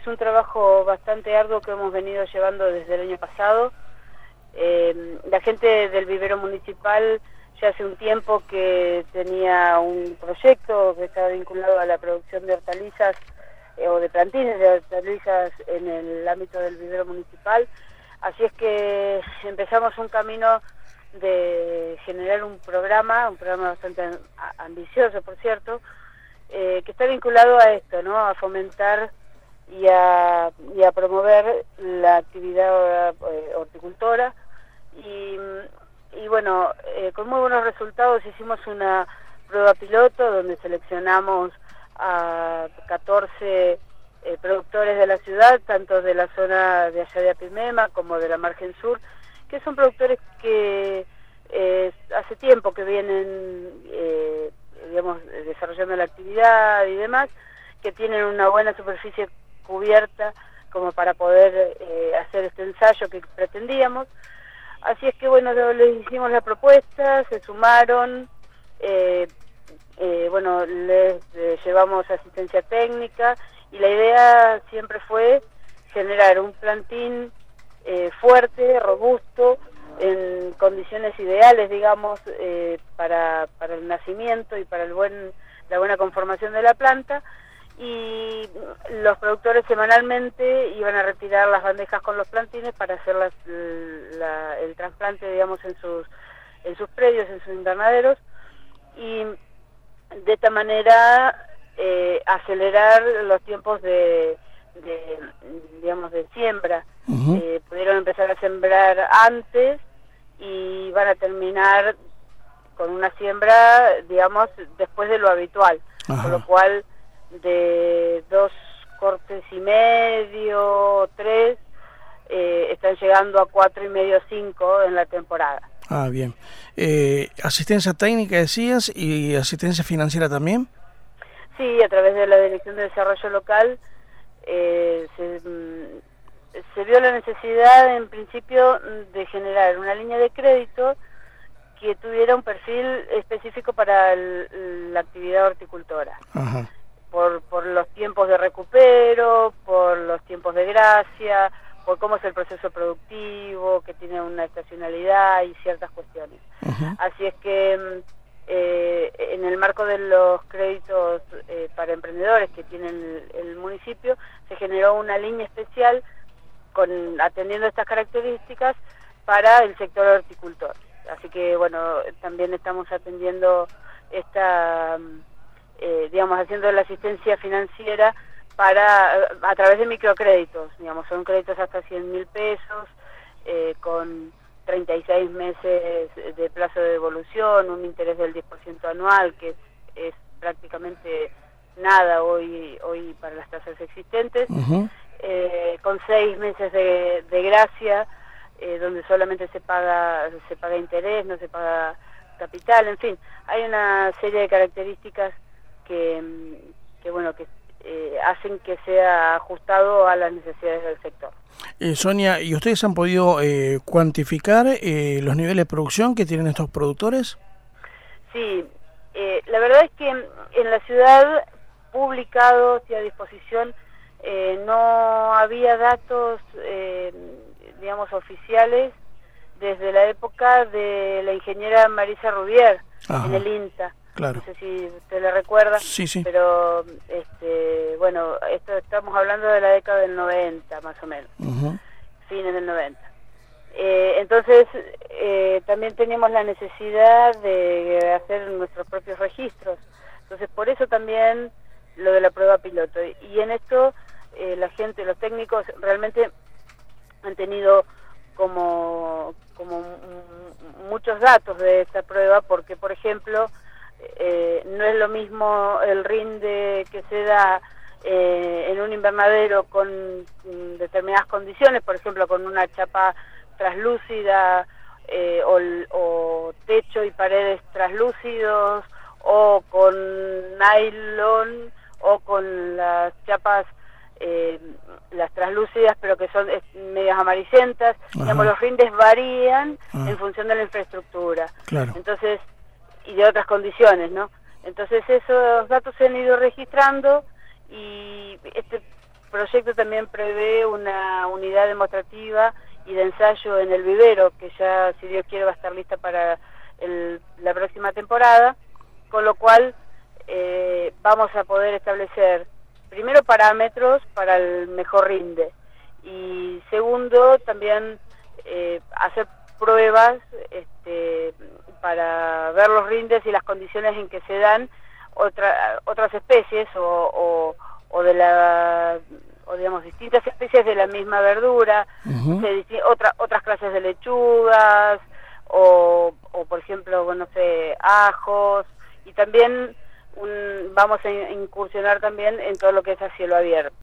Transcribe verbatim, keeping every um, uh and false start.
es un trabajo bastante arduo que hemos venido llevando desde el año pasado. Eh, la gente del vivero municipal ya hace un tiempo que tenía un proyecto que estaba vinculado a la producción de hortalizas eh, o de plantines de hortalizas en el ámbito del vivero municipal. Así es que empezamos un camino de generar un programa, un programa bastante ambicioso, por cierto, eh, que está vinculado a esto, ¿no? A fomentar y a, y a promover la actividad eh, horticultora. Y, y bueno, eh, con muy buenos resultados hicimos una prueba piloto donde seleccionamos a catorce eh, productores de la ciudad, tanto de la zona de allá de Apimema como de la margen sur, que son productores que eh, hace tiempo que vienen, eh, digamos, desarrollando la actividad y demás, que tienen una buena superficie cubierta como para poder eh, hacer este ensayo que pretendíamos. Así es que bueno, les hicimos la propuesta, se sumaron, eh, eh, bueno, les eh, llevamos asistencia técnica y la idea siempre fue generar un plantín eh, fuerte, robusto, en condiciones ideales, digamos, eh, para, para el nacimiento y para el buen, la buena conformación de la planta. Y los productores semanalmente iban a retirar las bandejas con los plantines para hacer las, la, el trasplante, digamos, en sus en sus predios, en sus invernaderos, y de esta manera eh, acelerar los tiempos de, de digamos, de siembra. Uh-huh. Eh, pudieron empezar a sembrar antes y van a terminar con una siembra, digamos, después de lo habitual. Ajá. Con lo cual de dos cortes y medio, tres, eh, están llegando a cuatro y medio, cinco en la temporada. Ah, bien. Eh, ¿Asistencia técnica decías y asistencia financiera también? Sí, a través de la Dirección de Desarrollo Local eh, se, se vio la necesidad en principio de generar una línea de crédito que tuviera un perfil específico para el, la actividad horticultora. Ajá. Por, por los tiempos de recupero, por los tiempos de gracia, por cómo es el proceso productivo, que tiene una estacionalidad y ciertas cuestiones. Uh-huh. Así es que eh, en el marco de los créditos eh, para emprendedores que tiene el, el municipio, se generó una línea especial con atendiendo estas características para el sector horticultor. Así que, bueno, también estamos atendiendo esta... Eh, digamos, haciendo la asistencia financiera para a través de microcréditos, digamos, son créditos hasta cien mil pesos, eh, con treinta y seis meses de plazo de devolución, un interés del diez por ciento anual, que es, es prácticamente nada hoy hoy para las tasas existentes, uh-huh. eh, con seis meses de, de gracia, eh, donde solamente se paga se paga interés, no se paga capital, en fin, hay una serie de características que, que bueno, que eh, hacen que sea ajustado a las necesidades del sector. Eh, Sonia, ¿y ustedes han podido eh, cuantificar eh, los niveles de producción que tienen estos productores? Sí, eh, la verdad es que en la ciudad publicados y a disposición eh, no había datos, eh, digamos, oficiales desde la época de la ingeniera Marisa Rubier. Ajá. En el INTA. Claro. No sé si usted le recuerda, sí, sí. Pero este, bueno, esto estamos hablando de la década del noventa, más o menos, uh-huh. Fines del noventa. Eh, entonces, eh, también teníamos la necesidad de hacer nuestros propios registros. Entonces, por eso también lo de la prueba piloto. Y en esto, eh, la gente, los técnicos, realmente han tenido como, como muchos datos de esta prueba, porque, por ejemplo, Eh, no es lo mismo el rinde que se da eh, en un invernadero con mm, determinadas condiciones, por ejemplo con una chapa traslúcida eh, o, o techo y paredes traslúcidos, o con nylon, o con las chapas eh, las traslúcidas pero que son medias amarillentas. Digamos, los rindes varían Ajá. en función de la infraestructura. Claro. Entonces, y de otras condiciones, ¿no? Entonces esos datos se han ido registrando y este proyecto también prevé una unidad demostrativa y de ensayo en el vivero, que ya, si Dios quiere, va a estar lista para el, la próxima temporada, con lo cual eh, vamos a poder establecer primero parámetros para el mejor rinde y segundo también eh, hacer pruebas este, para ver los rindes y las condiciones en que se dan otra, otras especies o, o, o de la o digamos distintas especies de la misma verdura, uh-huh. se, otra, otras clases de lechugas o, o por ejemplo, bueno, no sé, ajos, y también un, vamos a incursionar también en todo lo que es a cielo abierto.